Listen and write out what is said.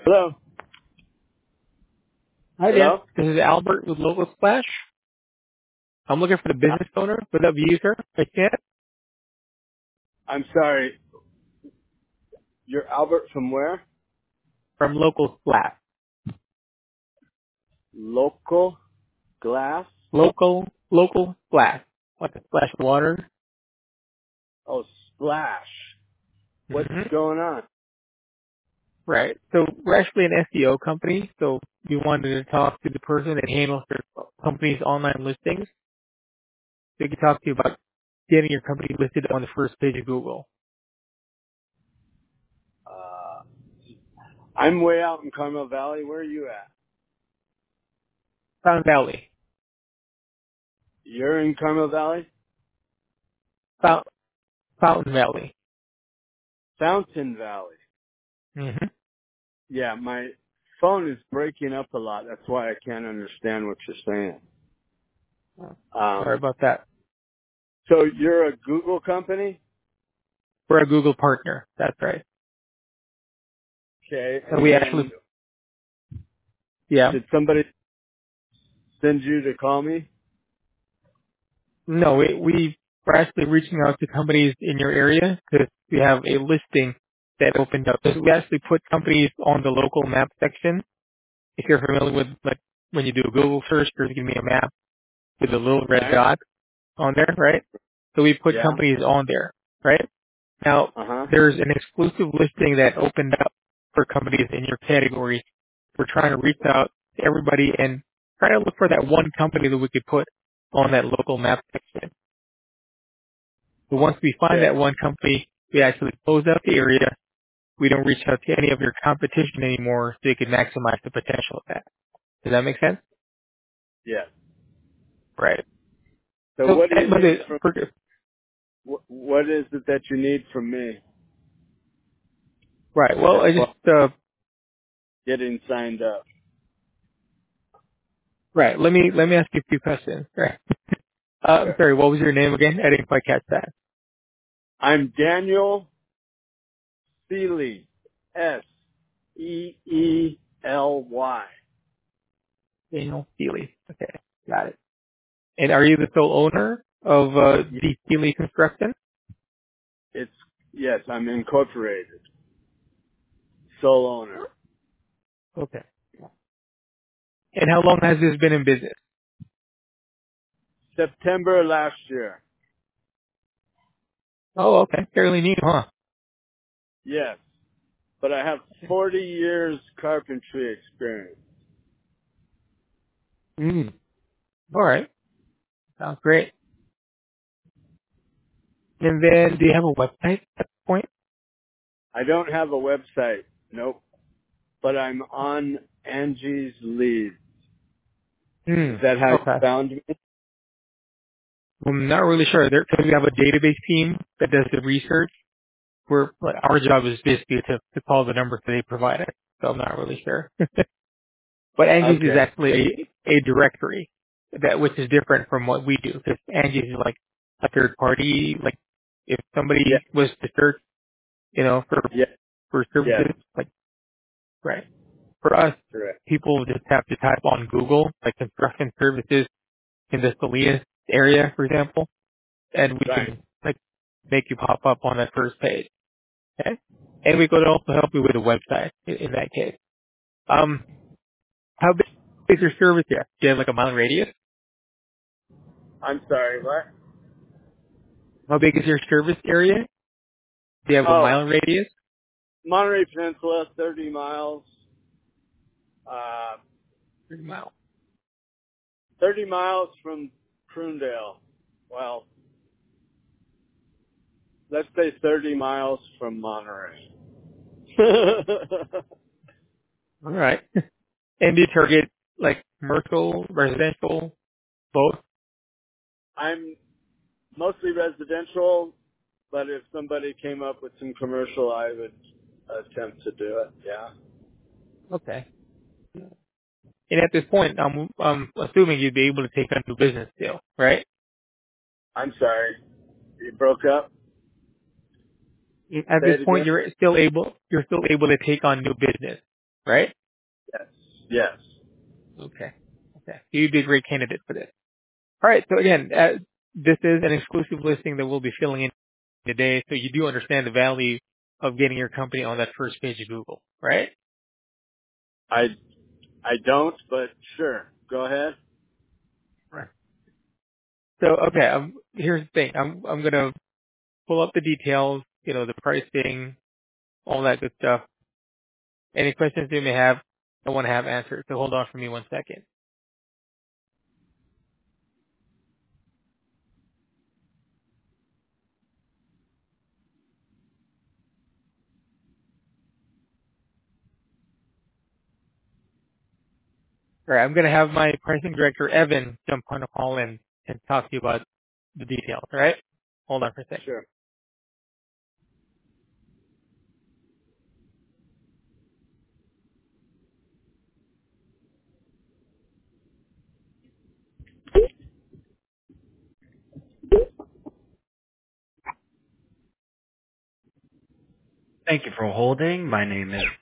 Hello? Hi there. Hello? This is Albert with Local Splash. I'm looking for the business owner. Would that be you, sir? I can't. I'm sorry. You're Albert from where? From Local Splash. Local Glass? Local Splash. Like a splash of water. Oh, Splash. What's hmm going on? Right. So we're actually an SEO company. So we wanted to talk to the person that handles their company's online listings. So we could talk to you about getting your company listed on the first page of Google. Uh, I'm way out in Carmel Valley. Where are you at? Fountain Valley. You're in Carmel Valley? Fountain Valley. Fountain Valley. hmm Yeah, my phone is breaking up a lot. That's why I can't understand what you're saying. Sorry Um, about that. so you're a Google company? We're a Google partner. That's right. Okay, And and we actually, then yeah. did somebody send you to call me? No, we're actually reaching out to companies in your area because we have a listing that opened up. So we actually put companies on the local map section. If you're familiar with, like, when you do a Google search, there's going to be a map with a little red Right? dot on there, right? So we put Yeah? companies on there, right? Now, Uh-huh. there's an exclusive listing that opened up for companies in your category. We're trying to reach out to everybody and try to look for that one company that we could put on that local map section. But once we find Okay. that one company, we actually close out the area. We don't reach out to any of your competition anymore so you can maximize the potential of that. Does that make sense? Yeah. Right. So So, what do you need from, for, what is it that you need from me right. as Well, I just, far as getting signed up? right. Let me ask you a few questions. Right. I'm Sure. sorry. What was your name again? I didn't quite catch that. I'm Daniel Seeley. Seely. Daniel Seeley. Okay. Got it. And are you the sole owner of, Y- the Seeley Construction? It's, yes, I'm incorporated. Sole owner. Okay. And how long has this been in business? September last year. Oh, okay. Fairly new, huh? Yes. But I have 40 years carpentry experience. Mm. All right. Sounds great. And then, do you have a website at this point? I don't have a website. Nope. But I'm on Angie's Lead. Hmm. Is that how you Okay. found me? I'm not really sure. Because we have a database team that does the research. Like, our job is basically to call the numbers that they provided. So I'm not really sure. But Angie's is Okay. actually a directory which is different from what we do. Because Angie's is like a third party. Like, if Yeah. somebody was to search, Yeah. for Yes. services, like, right. For us, Correct. people just have to type on Google, like, construction services in the Salinas area, for example, and we Right. can, like, make you pop up on that first page. Okay? And we could also help you with a website in that case. How big is your service here? Do you have like a mile radius? I'm sorry. What? How big is your service area? Do you have a Oh, mile radius? Monterey Peninsula, 30 miles. Uh, 30 miles. 30 miles from Prunedale. Well, let's say 30 miles from Monterey. All right. And do you target like commercial, residential, both? I'm mostly residential, but if somebody came up with some commercial, I would attempt to do it. Yeah. Okay. And at this point, I'm assuming you'd be able to take on new business still, right? I'm sorry. You broke up? At Say this it point, again? you're still able to take on new business. right? Yes. Yes. Okay. Okay. You'd be a great candidate for this. All right. So again, this is an exclusive listing that we'll be filling in today, so you do understand the value of getting your company on that first page of Google, right? I I don't, but sure. Go ahead. Right. So okay, here's the thing. I'm gonna pull up the details, the pricing, all that good stuff. Any questions you may have, I want to have answered. So hold on for me one second. All right, I'm gonna have my pricing director Evan jump on a call and talk to you about the details. All right, hold on for a second. Sure. Thank you for holding. My name is